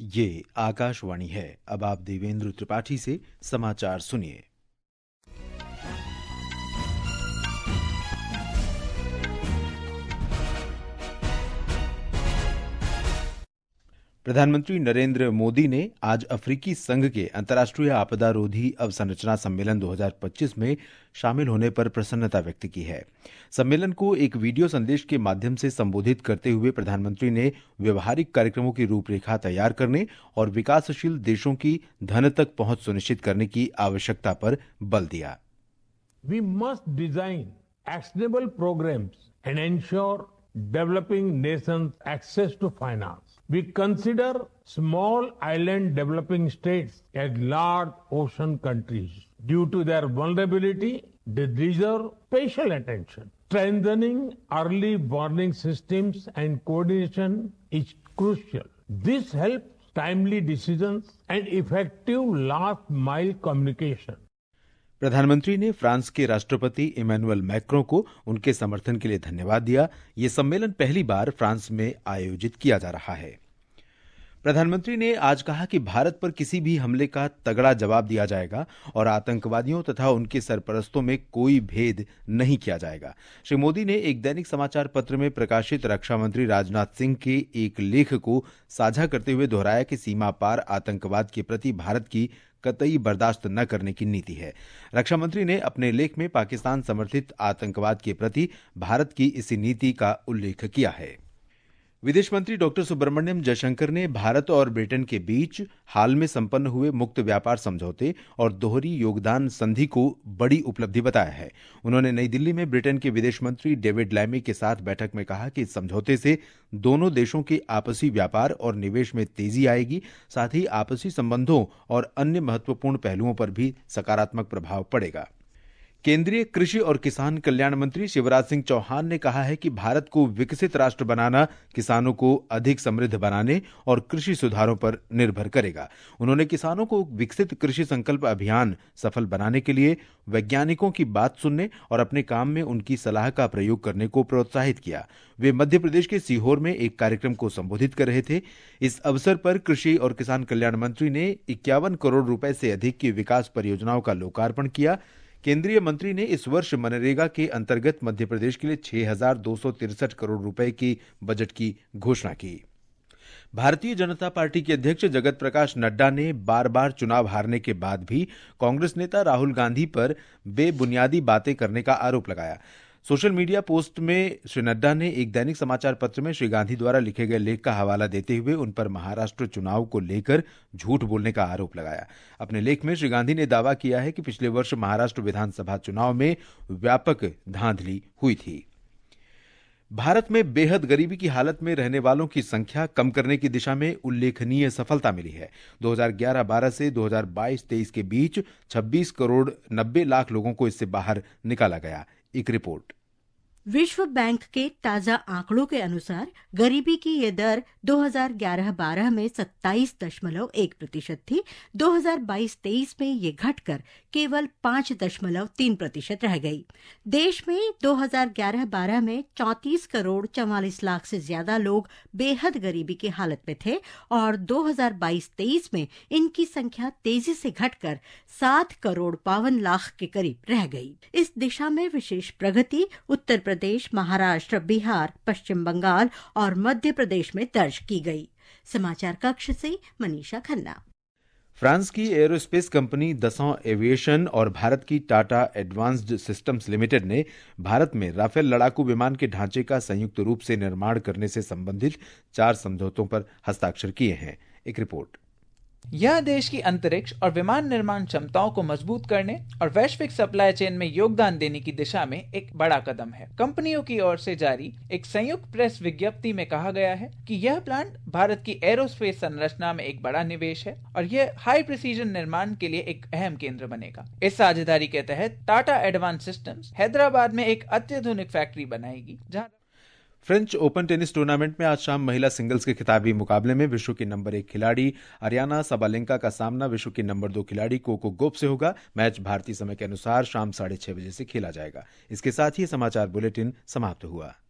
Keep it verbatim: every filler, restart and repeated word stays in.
ये आकाशवाणी है। अब आप देवेंद्र त्रिपाठी से समाचार सुनिए। प्रधानमंत्री नरेंद्र मोदी ने आज अफ्रीकी संघ के अंतर्राष्ट्रीय आपदा रोधी अवसंरचना सम्मेलन दो हज़ार पच्चीस में शामिल होने पर प्रसन्नता व्यक्त की है। सम्मेलन को एक वीडियो संदेश के माध्यम से संबोधित करते हुए प्रधानमंत्री ने व्यवहारिक कार्यक्रमों की रूपरेखा तैयार करने और विकासशील देशों की धन तक पहुंच सुनिश्चित करने की आवश्यकता पर बल दिया। We must design actionable programs and ensure developing nations access to finance. We consider small island developing states as large ocean countries. Due to their vulnerability, they deserve special attention. Strengthening early warning systems and coordination is crucial. This helps timely decisions and effective last mile communication. प्रधानमंत्री ने France के राष्ट्रपति Emmanuel Macron को उनके समर्थन के लिए धन्यवाद दिया। ये सम्मेलन पहली बार फ्रांस में आयोजित किया जा रहा है। प्रधानमंत्री ने आज कहा कि भारत पर किसी भी हमले का तगड़ा जवाब दिया जाएगा और आतंकवादियों तथा उनके सरपरस्तों में कोई भेद नहीं किया जाएगा। श्री मोदी ने एक दैनिक समाचार पत्र में प्रकाशित रक्षा मंत्री राजनाथ सिंह के एक लेख को साझा करते हुए दोहराया कि सीमा पार आतंकवाद के प्रति भारत की कतई बर्दाश्त न करने की नीति है। रक्षा मंत्री ने अपने लेख में पाकिस्तान समर्थित आतंकवाद के प्रति भारत की इसी नीति का उल्लेख किया है। विदेश मंत्री डॉक्टर सुब्रमण्यम जयशंकर ने भारत और ब्रिटेन के बीच हाल में संपन्न हुए मुक्त व्यापार समझौते और दोहरी योगदान संधि को बड़ी उपलब्धि बताया है। उन्होंने नई दिल्ली में ब्रिटेन के विदेश मंत्री डेविड लैमी के साथ बैठक में कहा कि इस समझौते से दोनों देशों के आपसी व्यापार और निवेश में तेजी आएगी, साथ ही आपसी संबंधों और अन्य महत्वपूर्ण पहलुओं पर भी सकारात्मक प्रभाव पड़ेगा। केंद्रीय कृषि और किसान कल्याण मंत्री शिवराज सिंह चौहान ने कहा है कि भारत को विकसित राष्ट्र बनाना किसानों को अधिक समृद्ध बनाने और कृषि सुधारों पर निर्भर करेगा। उन्होंने किसानों को विकसित कृषि संकल्प अभियान सफल बनाने के लिए वैज्ञानिकों की बात सुनने और अपने काम में उनकी सलाह का प्रयोग करने को प्रोत्साहित किया। वे मध्य प्रदेश के सीहोर में एक कार्यक्रम को संबोधित कर रहे थे। इस अवसर पर कृषि और किसान कल्याण मंत्री ने इक्यावन करोड़ रुपए से अधिक की विकास परियोजनाओं का लोकार्पण किया। केंद्रीय मंत्री ने इस वर्ष मनरेगा के अंतर्गत मध्य प्रदेश के लिए छह हजार दो सौ तिरसठ करोड़ रुपए की बजट की घोषणा की। भारतीय जनता पार्टी के अध्यक्ष जगत प्रकाश नड्डा ने बार बार चुनाव हारने के बाद भी कांग्रेस नेता राहुल गांधी पर बेबुनियादी बातें करने का आरोप लगाया। सोशल मीडिया पोस्ट में श्री नड्डा ने एक दैनिक समाचार पत्र में श्री गांधी द्वारा लिखे गए लेख का हवाला देते हुए उन पर महाराष्ट्र चुनाव को लेकर झूठ बोलने का आरोप लगाया। अपने लेख में श्री गांधी ने दावा किया है कि पिछले वर्ष महाराष्ट्र विधानसभा चुनाव में व्यापक धांधली हुई थी। भारत में बेहद गरीबी की हालत में रहने वालों की संख्या कम करने की दिशा में उल्लेखनीय सफलता मिली है। दो हज़ार ग्यारह बारह से दो हज़ार बाईस तेईस के बीच छब्बीस करोड़ नब्बे लाख लोगों को इससे बाहर निकाला गया। एक रिपोर्ट। विश्व बैंक के ताजा आंकड़ों के अनुसार गरीबी की ये दर दो हज़ार ग्यारह बारह में सत्ताईस दशमलव एक प्रतिशत थी। दो हज़ार बाईस तेईस में ये घटकर केवल पांच दशमलव तीन प्रतिशत रह गई। देश में दो हज़ार ग्यारह बारह में चौंतीस करोड़ चवालीस लाख से ज्यादा लोग बेहद गरीबी की हालत में थे और दो हज़ार बाईस तेईस में इनकी संख्या तेजी से घटकर सात करोड़ बावन लाख के करीब रह गई। इस दिशा में विशेष प्रगति उत्तर प्रदेश, महाराष्ट्र, बिहार, पश्चिम बंगाल और मध्य प्रदेश में दर्ज की गई। समाचार कक्ष से मनीषा खन्ना। फ्रांस की एरोस्पेस कंपनी दसॉ एविएशन और भारत की टाटा एडवांस्ड सिस्टम्स लिमिटेड ने भारत में राफेल लड़ाकू विमान के ढांचे का संयुक्त रूप से निर्माण करने से संबंधित चार समझौतों पर हस्ताक्षर किए हैं। एक रिपोर्ट। यह देश की अंतरिक्ष और विमान निर्माण क्षमताओं को मजबूत करने और वैश्विक सप्लाई चेन में योगदान देने की दिशा में एक बड़ा कदम है। कंपनियों की ओर से जारी एक संयुक्त प्रेस विज्ञप्ति में कहा गया है कि यह प्लांट भारत की एरोस्पेस संरचना में एक बड़ा निवेश है और यह हाई प्रिसीजन निर्माण के लिए एक अहम केंद्र बनेगा। इस साझेदारी के तहत टाटा एडवांस सिस्टम्स हैदराबाद में एक अत्याधुनिक फैक्ट्री बनाएगी, जहां फ्रेंच ओपन टेनिस टूर्नामेंट में आज शाम महिला सिंगल्स के खिताबी मुकाबले में विश्व की नंबर एक खिलाड़ी अरियाना साबालेंका का सामना विश्व की नंबर दो खिलाड़ी कोको गोफ से होगा। मैच भारतीय समय के अनुसार शाम साढ़े छह बजे से खेला जाएगा। इसके साथ ही समाचार बुलेटिन समाप्त हुआ।